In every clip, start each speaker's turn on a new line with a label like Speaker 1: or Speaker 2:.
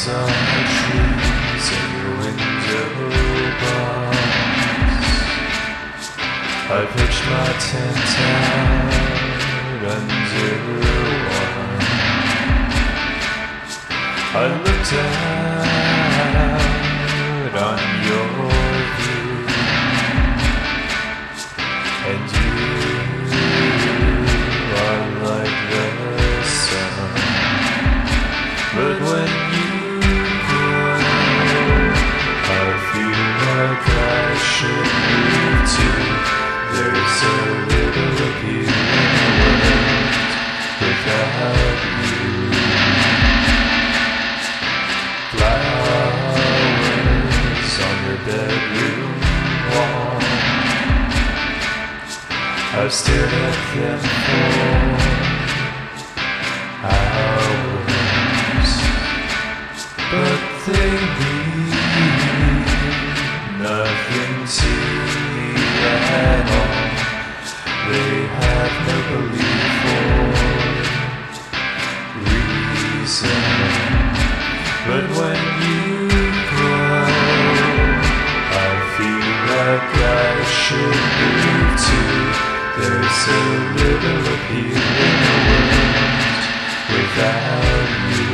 Speaker 1: on the trees in your window box. I pitched my tent out under one. I looked out on your view, and you are like the sun. But when you grow, I feel like I should move too. There's a little appeal in the world without you. Flowers on your bedroom wall, I've stared at them for hours, but they mean nothing to me at all. They have no belief or reason. But when you grow, I feel like I should move too. There's a little appeal in the world without you.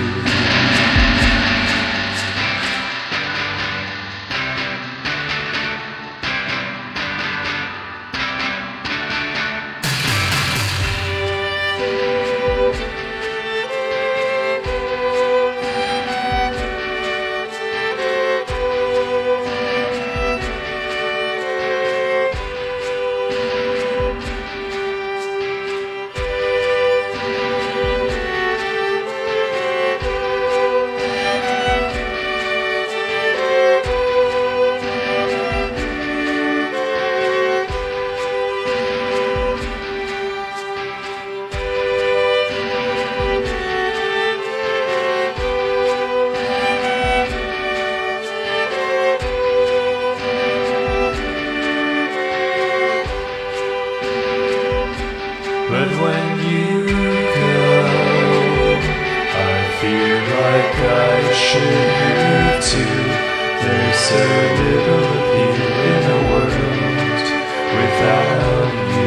Speaker 1: But when you go, I feel like I should move too. There's a little appeal in the world without you.